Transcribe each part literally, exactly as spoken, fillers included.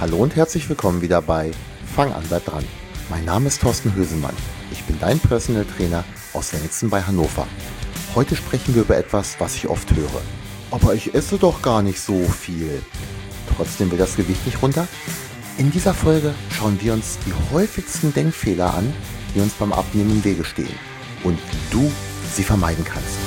Hallo und herzlich willkommen wieder bei Fang an, bleib dran. Mein Name ist Thorsten Hösemann. Ich bin dein Personal Trainer aus Wenigsen bei Hannover. Heute sprechen wir über etwas, was ich oft höre. Aber ich esse doch gar nicht so viel. Trotzdem will das Gewicht nicht runter? In dieser Folge schauen wir uns die häufigsten Denkfehler an, die uns beim Abnehmen im Wege stehen und wie du sie vermeiden kannst.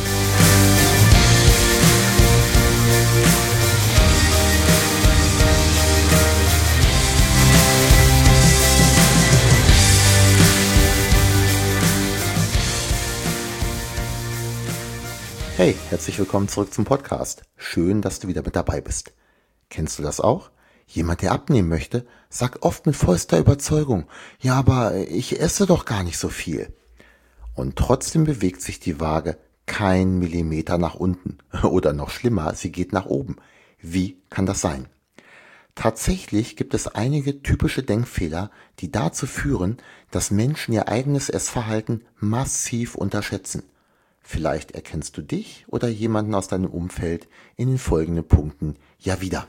Hey, herzlich willkommen zurück zum Podcast. Schön, dass du wieder mit dabei bist. Kennst du das auch? Jemand, der abnehmen möchte, sagt oft mit vollster Überzeugung, ja, aber ich esse doch gar nicht so viel. Und trotzdem bewegt sich die Waage kein Millimeter nach unten. Oder noch schlimmer, sie geht nach oben. Wie kann das sein? Tatsächlich gibt es einige typische Denkfehler, die dazu führen, dass Menschen ihr eigenes Essverhalten massiv unterschätzen. Vielleicht erkennst du dich oder jemanden aus deinem Umfeld in den folgenden Punkten ja wieder.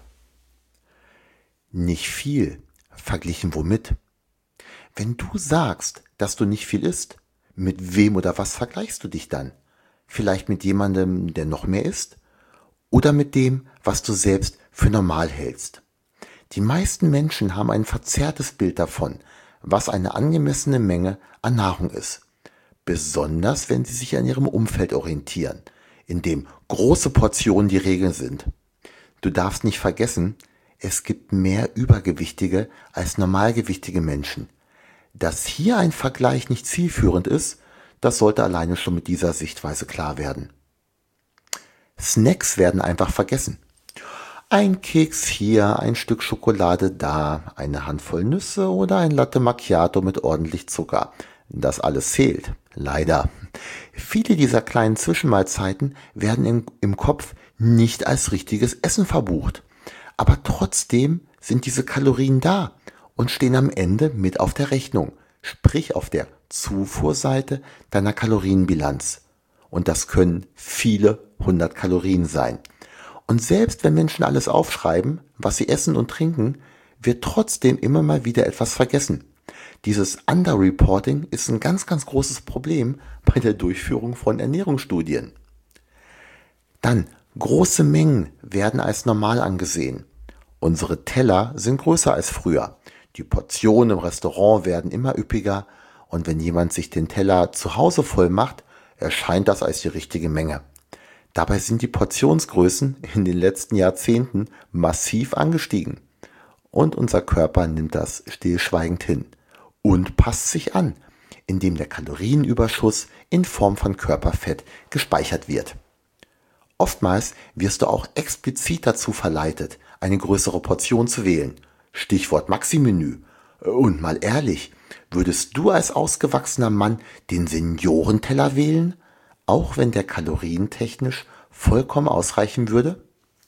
Nicht viel, verglichen womit? Wenn du sagst, dass du nicht viel isst, mit wem oder was vergleichst du dich dann? Vielleicht mit jemandem, der noch mehr isst? Oder mit dem, was du selbst für normal hältst? Die meisten Menschen haben ein verzerrtes Bild davon, was eine angemessene Menge an Nahrung ist. Besonders wenn sie sich an ihrem Umfeld orientieren, in dem große Portionen die Regel sind. Du darfst nicht vergessen, es gibt mehr Übergewichtige als normalgewichtige Menschen. Dass hier ein Vergleich nicht zielführend ist, das sollte alleine schon mit dieser Sichtweise klar werden. Snacks werden einfach vergessen. Ein Keks hier, ein Stück Schokolade da, eine Handvoll Nüsse oder ein Latte Macchiato mit ordentlich Zucker. Das alles zählt. Leider. Viele dieser kleinen Zwischenmahlzeiten werden im, im Kopf nicht als richtiges Essen verbucht. Aber trotzdem sind diese Kalorien da und stehen am Ende mit auf der Rechnung, sprich auf der Zufuhrseite deiner Kalorienbilanz. Und das können viele hundert Kalorien sein. Und selbst wenn Menschen alles aufschreiben, was sie essen und trinken, wird trotzdem immer mal wieder etwas vergessen. Dieses Underreporting ist ein ganz, ganz großes Problem bei der Durchführung von Ernährungsstudien. Dann, große Mengen werden als normal angesehen. Unsere Teller sind größer als früher. Die Portionen im Restaurant werden immer üppiger und wenn jemand sich den Teller zu Hause voll macht, erscheint das als die richtige Menge. Dabei sind die Portionsgrößen in den letzten Jahrzehnten massiv angestiegen. Und unser Körper nimmt das stillschweigend hin und passt sich an, indem der Kalorienüberschuss in Form von Körperfett gespeichert wird. Oftmals wirst du auch explizit dazu verleitet, eine größere Portion zu wählen. Stichwort Maxi-Menü. Und mal ehrlich, würdest du als ausgewachsener Mann den Seniorenteller wählen, auch wenn der kalorientechnisch vollkommen ausreichen würde?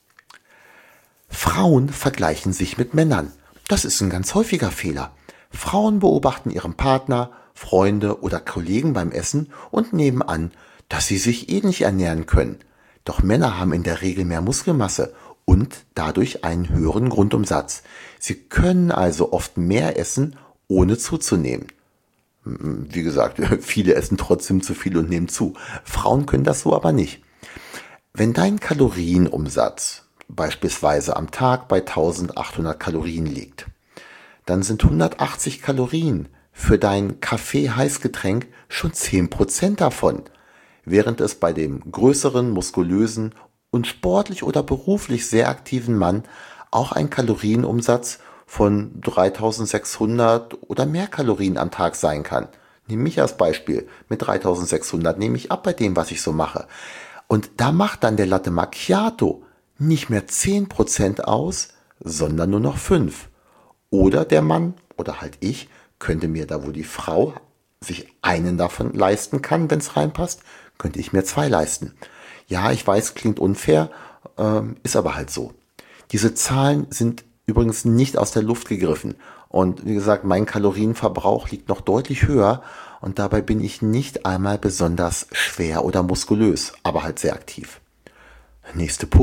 Frauen vergleichen sich mit Männern. Das ist ein ganz häufiger Fehler. Frauen beobachten ihren Partner, Freunde oder Kollegen beim Essen und nehmen an, dass sie sich ähnlich ernähren können. Doch Männer haben in der Regel mehr Muskelmasse und dadurch einen höheren Grundumsatz. Sie können also oft mehr essen, ohne zuzunehmen. Wie gesagt, viele essen trotzdem zu viel und nehmen zu. Frauen können das so aber nicht. Wenn dein Kalorienumsatz beispielsweise am Tag bei eintausendachthundert Kalorien liegt, dann sind hundertachtzig Kalorien für dein Kaffee-Heißgetränk schon zehn Prozent davon, während es bei dem größeren, muskulösen und sportlich oder beruflich sehr aktiven Mann auch ein Kalorienumsatz von dreitausendsechshundert oder mehr Kalorien am Tag sein kann. Nimm mich als Beispiel. Mit dreitausendsechshundert nehme ich ab bei dem, was ich so mache. Und da macht dann der Latte Macchiato nicht mehr zehn Prozent aus, sondern nur noch fünf. Oder der Mann, oder halt ich, könnte mir da, wo die Frau sich einen davon leisten kann, wenn es reinpasst, könnte ich mir zwei leisten. Ja, ich weiß, klingt unfair, ähm, ist aber halt so. Diese Zahlen sind übrigens nicht aus der Luft gegriffen. Und wie gesagt, mein Kalorienverbrauch liegt noch deutlich höher und dabei bin ich nicht einmal besonders schwer oder muskulös, aber halt sehr aktiv. Nächster Punkt.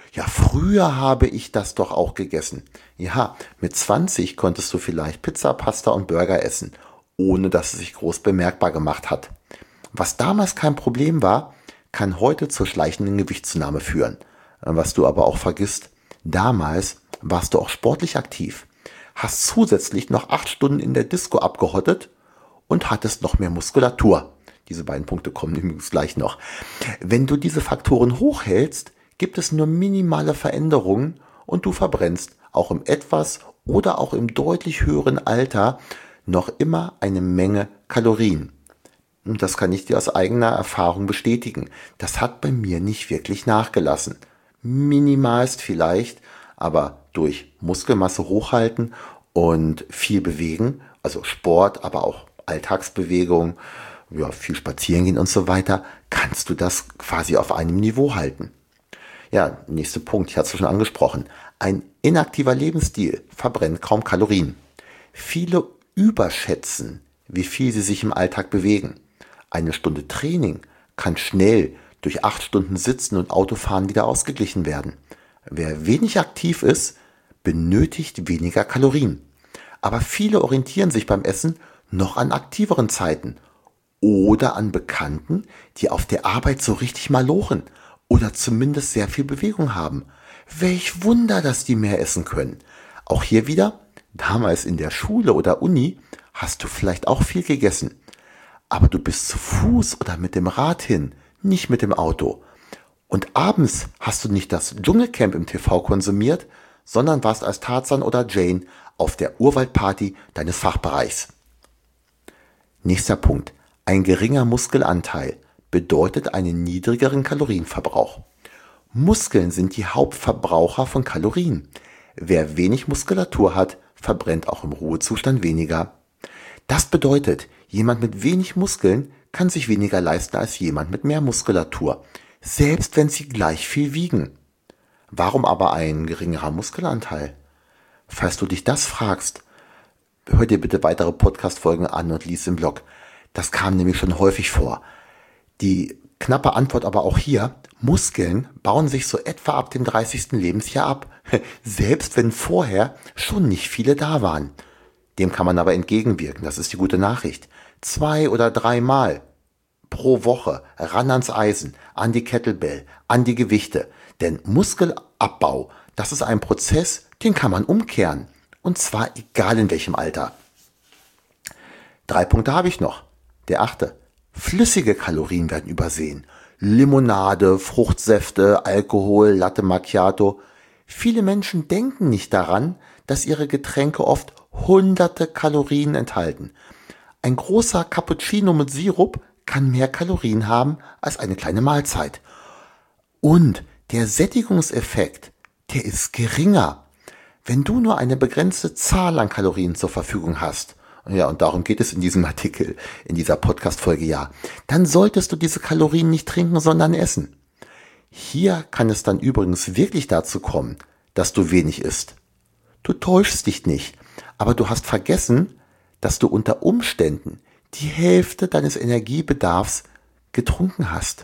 Ja, früher habe ich das doch auch gegessen. Ja, mit zwanzig konntest du vielleicht Pizza, Pasta und Burger essen, ohne dass es sich groß bemerkbar gemacht hat. Was damals kein Problem war, kann heute zur schleichenden Gewichtszunahme führen. Was du aber auch vergisst, damals warst du auch sportlich aktiv, hast zusätzlich noch acht Stunden in der Disco abgehottet und hattest noch mehr Muskulatur. Diese beiden Punkte kommen übrigens gleich noch. Wenn du diese Faktoren hochhältst, gibt es nur minimale Veränderungen und du verbrennst auch im etwas oder auch im deutlich höheren Alter noch immer eine Menge Kalorien. Und das kann ich dir aus eigener Erfahrung bestätigen. Das hat bei mir nicht wirklich nachgelassen. Minimalst vielleicht, aber durch Muskelmasse hochhalten und viel bewegen, also Sport, aber auch Alltagsbewegung, ja, viel spazieren gehen und so weiter, kannst du das quasi auf einem Niveau halten. Ja, nächster Punkt, ich hatte es schon angesprochen. Ein inaktiver Lebensstil verbrennt kaum Kalorien. Viele überschätzen, wie viel sie sich im Alltag bewegen. Eine Stunde Training kann schnell durch acht Stunden Sitzen und Autofahren wieder ausgeglichen werden. Wer wenig aktiv ist, benötigt weniger Kalorien. Aber viele orientieren sich beim Essen noch an aktiveren Zeiten oder an Bekannten, die auf der Arbeit so richtig malochen oder zumindest sehr viel Bewegung haben. Welch Wunder, dass die mehr essen können. Auch hier wieder, damals in der Schule oder Uni hast du vielleicht auch viel gegessen. Aber du bist zu Fuß oder mit dem Rad hin, nicht mit dem Auto. Und abends hast du nicht das Dschungelcamp im T V konsumiert, sondern warst als Tarzan oder Jane auf der Urwaldparty deines Fachbereichs. Nächster Punkt. Ein geringer Muskelanteil bedeutet einen niedrigeren Kalorienverbrauch. Muskeln sind die Hauptverbraucher von Kalorien. Wer wenig Muskulatur hat, verbrennt auch im Ruhezustand weniger. Das bedeutet, jemand mit wenig Muskeln kann sich weniger leisten als jemand mit mehr Muskulatur, selbst wenn sie gleich viel wiegen. Warum aber ein geringerer Muskelanteil? Falls du dich das fragst, hör dir bitte weitere Podcast-Folgen an und lies im Blog. Das kam nämlich schon häufig vor. Die knappe Antwort aber auch hier: Muskeln bauen sich so etwa ab dem dreißigsten Lebensjahr ab, selbst wenn vorher schon nicht viele da waren. Dem kann man aber entgegenwirken, das ist die gute Nachricht. Zwei oder dreimal pro Woche ran ans Eisen, an die Kettlebell, an die Gewichte. Denn Muskelabbau, das ist ein Prozess, den kann man umkehren. Und zwar egal in welchem Alter. Drei Punkte habe ich noch. Der achte. Flüssige Kalorien werden übersehen. Limonade, Fruchtsäfte, Alkohol, Latte Macchiato. Viele Menschen denken nicht daran, dass ihre Getränke oft hunderte Kalorien enthalten. Ein großer Cappuccino mit Sirup kann mehr Kalorien haben als eine kleine Mahlzeit. Und der Sättigungseffekt, der ist geringer. Wenn du nur eine begrenzte Zahl an Kalorien zur Verfügung hast, ja, und darum geht es in diesem Artikel, in dieser Podcast-Folge ja, dann solltest du diese Kalorien nicht trinken, sondern essen. Hier kann es dann übrigens wirklich dazu kommen, dass du wenig isst. Du täuschst dich nicht, aber du hast vergessen, dass du unter Umständen die Hälfte deines Energiebedarfs getrunken hast.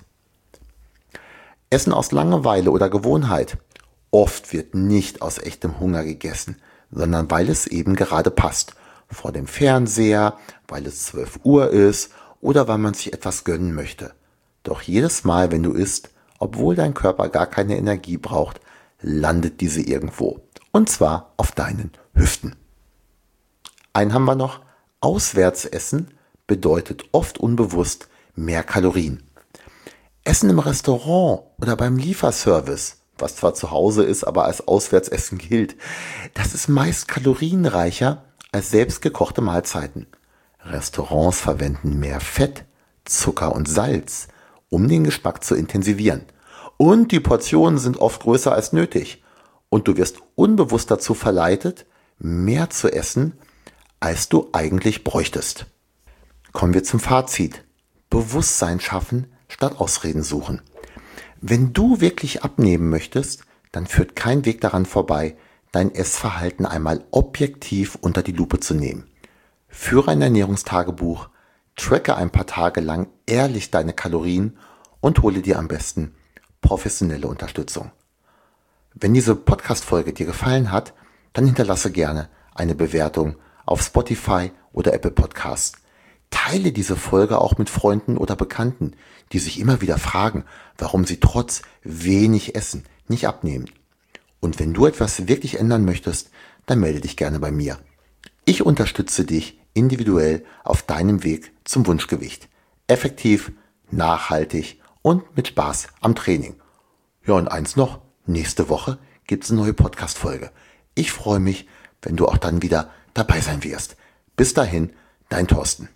Essen aus Langeweile oder Gewohnheit. Oft wird nicht aus echtem Hunger gegessen, sondern weil es eben gerade passt. Vor dem Fernseher, weil es zwölf Uhr ist oder weil man sich etwas gönnen möchte. Doch jedes Mal, wenn du isst, obwohl dein Körper gar keine Energie braucht, landet diese irgendwo. Und zwar auf deinen Hüften. Einen haben wir noch. Auswärtsessen bedeutet oft unbewusst mehr Kalorien. Essen im Restaurant oder beim Lieferservice, was zwar zu Hause ist, aber als Auswärtsessen gilt, das ist meist kalorienreicher als selbstgekochte Mahlzeiten. Restaurants verwenden mehr Fett, Zucker und Salz, um den Geschmack zu intensivieren. Und die Portionen sind oft größer als nötig. Und du wirst unbewusst dazu verleitet, mehr zu essen, als du eigentlich bräuchtest. Kommen wir zum Fazit. Bewusstsein schaffen statt Ausreden suchen. Wenn du wirklich abnehmen möchtest, dann führt kein Weg daran vorbei, dein Essverhalten einmal objektiv unter die Lupe zu nehmen. Führe ein Ernährungstagebuch, tracke ein paar Tage lang ehrlich deine Kalorien und hole dir am besten professionelle Unterstützung. Wenn diese Podcast-Folge dir gefallen hat, dann hinterlasse gerne eine Bewertung auf Spotify oder Apple Podcasts. Teile diese Folge auch mit Freunden oder Bekannten, die sich immer wieder fragen, warum sie trotz wenig Essen nicht abnehmen. Und wenn du etwas wirklich ändern möchtest, dann melde dich gerne bei mir. Ich unterstütze dich individuell auf deinem Weg zum Wunschgewicht. Effektiv, nachhaltig und mit Spaß am Training. Ja, und eins noch, nächste Woche gibt's eine neue Podcast-Folge. Ich freue mich, wenn du auch dann wieder dabei sein wirst. Bis dahin, dein Thorsten.